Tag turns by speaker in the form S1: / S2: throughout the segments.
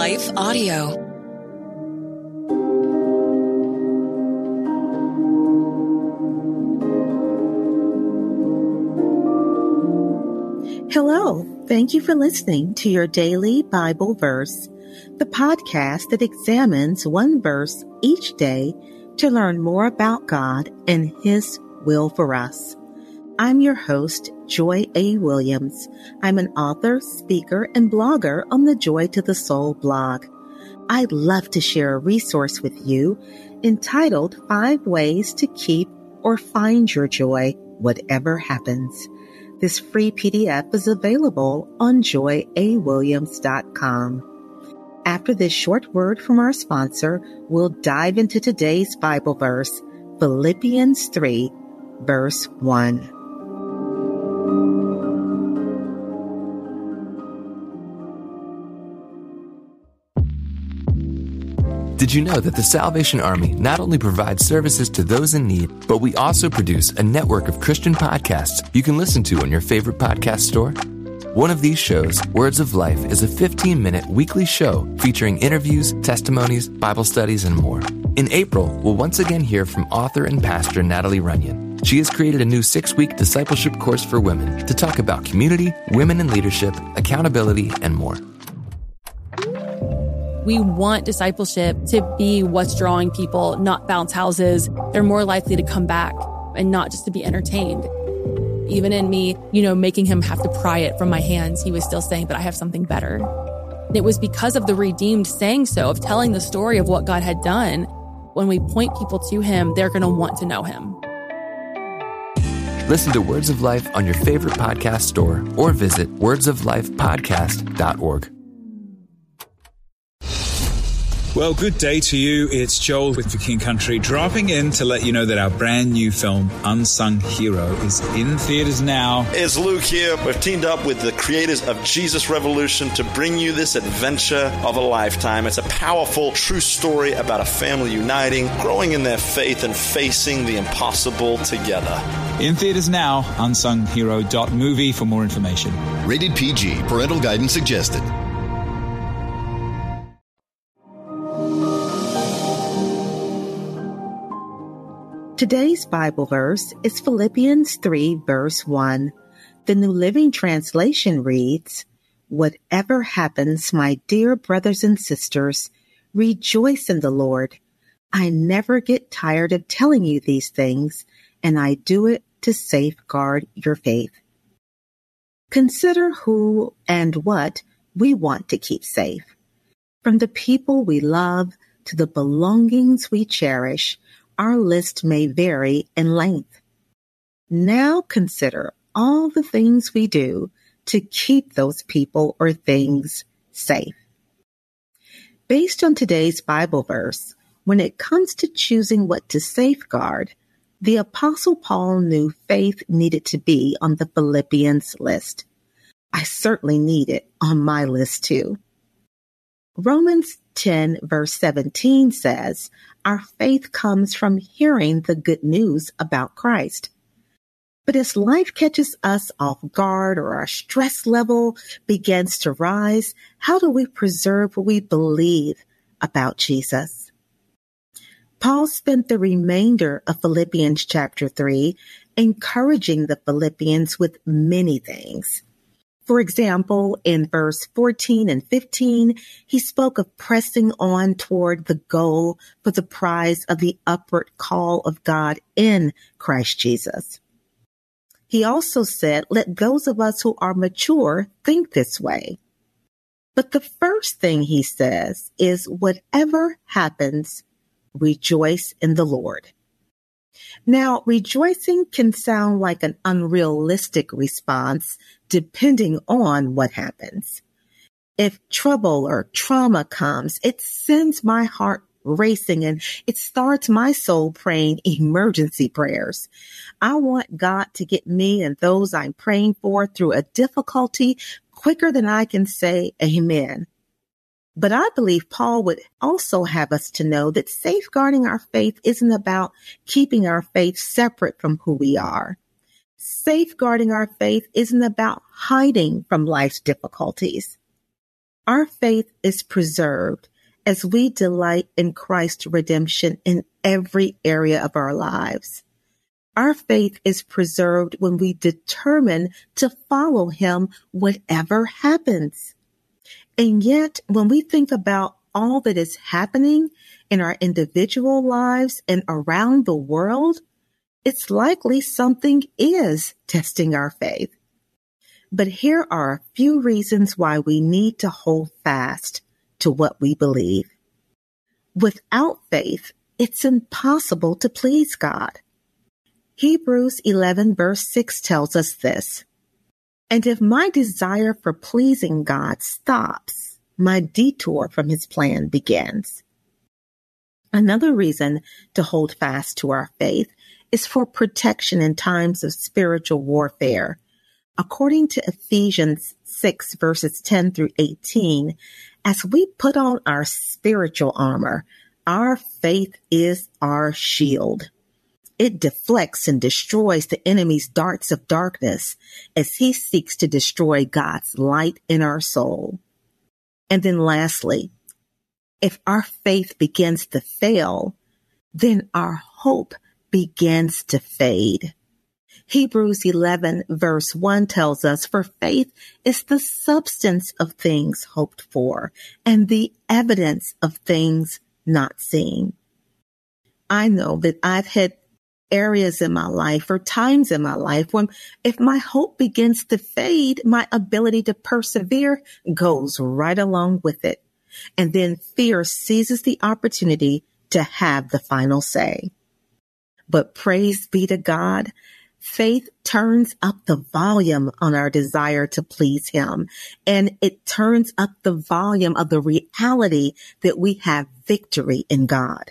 S1: Life Audio.
S2: Hello, thank you for listening to your daily Bible verse, the podcast that examines one verse each day to learn more about God and His will for us. I'm your host, Joy A. Williams. I'm an author, speaker, and blogger on the Joy to the Soul blog. I'd love to share a resource with you entitled 5 Ways to Keep or Find Your Joy, Whatever Happens. This free PDF is available on joyawilliams.com. After this short word from our sponsor, we'll dive into today's Bible verse, Philippians 3, verse 1.
S3: Did you know that the Salvation Army not only provides services to those in need, but we also produce a network of Christian podcasts you can listen to on your favorite podcast store? One of these shows, Words of Life, is a 15-minute weekly show featuring interviews, testimonies, Bible studies, and more. In April, we'll once again hear from author and pastor Natalie Runyon. She has created a new 6-week discipleship course for women to talk about community, women in leadership, accountability, and more.
S4: We want discipleship to be what's drawing people, not bounce houses. They're more likely to come back and not just to be entertained. Even in me, making him have to pry it from my hands, he was still saying, but I have something better. And it was because of the redeemed saying so, of telling the story of what God had done. When we point people to him, they're going to want to know him.
S3: Listen to Words of Life on your favorite podcast store or visit wordsoflifepodcast.org.
S5: Well, good day to you. It's Joel with The King Country, dropping in to let you know that our brand new film, Unsung Hero, is in theaters now.
S6: It's Luke here. We've teamed up with the creators of Jesus Revolution to bring you this adventure of a lifetime. It's a powerful, true story about a family uniting, growing in their faith, and facing the impossible together.
S5: In theaters now, unsunghero.movie for more information.
S7: Rated PG. Parental guidance suggested.
S2: Today's Bible verse is Philippians 3, verse 1. The New Living Translation reads, "Whatever happens, my dear brothers and sisters, rejoice in the Lord. I never get tired of telling you these things, and I do it to safeguard your faith." Consider who and what we want to keep safe. From the people we love to the belongings we cherish, our list may vary in length. Now consider all the things we do to keep those people or things safe. Based on today's Bible verse, when it comes to choosing what to safeguard, the Apostle Paul knew faith needed to be on the Philippians list. I certainly need it on my list too. Romans 10 verse 17 says, our faith comes from hearing the good news about Christ. But as life catches us off guard or our stress level begins to rise, how do we preserve what we believe about Jesus? Paul spent the remainder of Philippians chapter 3 encouraging the Philippians with many things. For example, in verse 14 and 15, he spoke of pressing on toward the goal for the prize of the upward call of God in Christ Jesus. He also said, let those of us who are mature think this way. But the first thing he says is, whatever happens, rejoice in the Lord. Now, rejoicing can sound like an unrealistic response depending on what happens. If trouble or trauma comes, it sends my heart racing and it starts my soul praying emergency prayers. I want God to get me and those I'm praying for through a difficulty quicker than I can say amen. But I believe Paul would also have us to know that safeguarding our faith isn't about keeping our faith separate from who we are. Safeguarding our faith isn't about hiding from life's difficulties. Our faith is preserved as we delight in Christ's redemption in every area of our lives. Our faith is preserved when we determine to follow him whatever happens. And yet, when we think about all that is happening in our individual lives and around the world, it's likely something is testing our faith. But here are a few reasons why we need to hold fast to what we believe. Without faith, it's impossible to please God. Hebrews 11 verse 6 tells us this. And if my desire for pleasing God stops, my detour from his plan begins. Another reason to hold fast to our faith is for protection in times of spiritual warfare. According to Ephesians 6 verses 10 through 18, as we put on our spiritual armor, our faith is our shield. It deflects and destroys the enemy's darts of darkness as he seeks to destroy God's light in our soul. And then lastly, if our faith begins to fail, then our hope begins to fade. Hebrews 11 verse 1 tells us, for faith is the substance of things hoped for and the evidence of things not seen. I know that I've had areas in my life or times in my life when if my hope begins to fade, my ability to persevere goes right along with it. And then fear seizes the opportunity to have the final say. But praise be to God, faith turns up the volume on our desire to please him, and it turns up the volume of the reality that we have victory in God.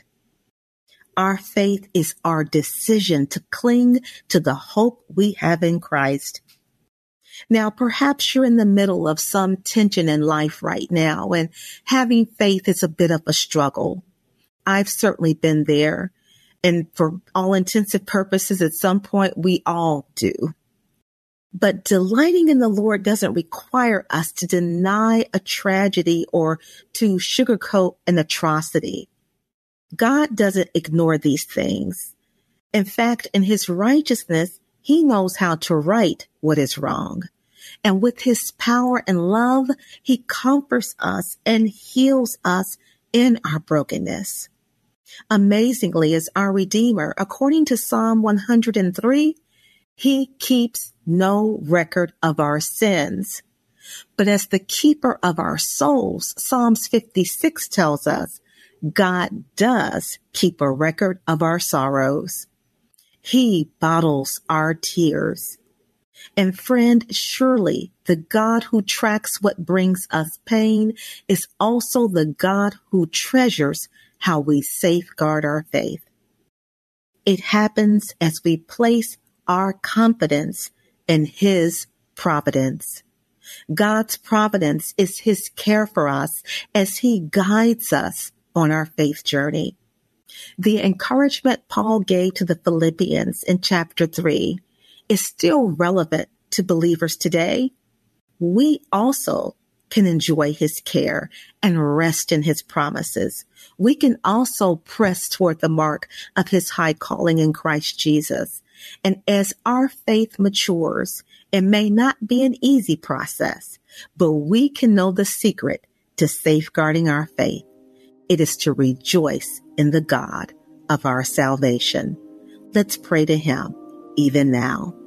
S2: Our faith is our decision to cling to the hope we have in Christ. Now, perhaps you're in the middle of some tension in life right now, and having faith is a bit of a struggle. I've certainly been there. And for all intensive purposes, at some point, we all do. But delighting in the Lord doesn't require us to deny a tragedy or to sugarcoat an atrocity. God doesn't ignore these things. In fact, in his righteousness, he knows how to right what is wrong. And with his power and love, he comforts us and heals us in our brokenness. Amazingly, as our Redeemer, according to Psalm 103, he keeps no record of our sins. But as the keeper of our souls, Psalms 56 tells us, God does keep a record of our sorrows. He bottles our tears. And friend, surely the God who tracks what brings us pain is also the God who treasures how we safeguard our faith. It happens as we place our confidence in his providence. God's providence is his care for us as he guides us on our faith journey. The encouragement Paul gave to the Philippians in chapter 3 is still relevant to believers today. We also can enjoy his care and rest in his promises. We can also press toward the mark of his high calling in Christ Jesus. And as our faith matures, it may not be an easy process, but we can know the secret to safeguarding our faith. It is to rejoice in the God of our salvation. Let's pray to him even now.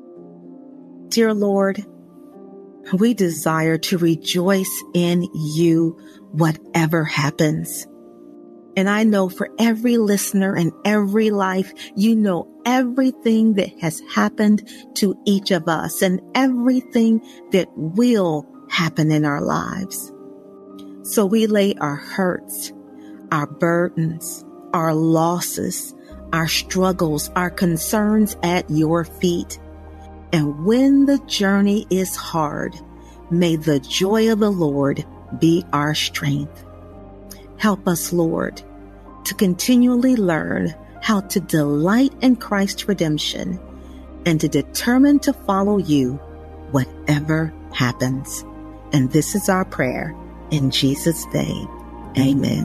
S2: Dear Lord, we desire to rejoice in you whatever happens. And I know for every listener and every life, you know everything that has happened to each of us and everything that will happen in our lives. So we lay our hurts, our burdens, our losses, our struggles, our concerns at your feet. And when the journey is hard, may the joy of the Lord be our strength. Help us, Lord, to continually learn how to delight in Christ's redemption and to determine to follow you whatever happens. And this is our prayer In Jesus' name, amen.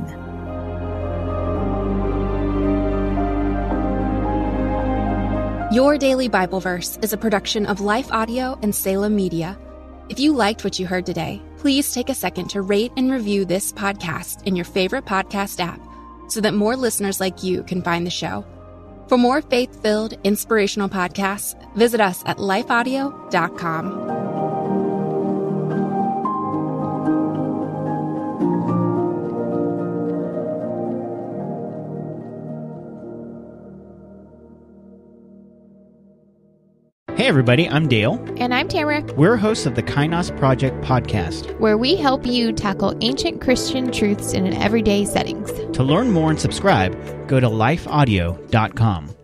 S1: Your Daily Bible Verse is a production of Life Audio and Salem Media. If you liked what you heard today, please take a second to rate and review this podcast in your favorite podcast app so that more listeners like you can find the show. For more faith-filled, inspirational podcasts, visit us at lifeaudio.com.
S8: Hey everybody, I'm Dale.
S9: And I'm Tamara.
S8: We're hosts of the Kainos Project podcast,
S9: where we help you tackle ancient Christian truths in an everyday settings.
S8: To learn more and subscribe, go to lifeaudio.com.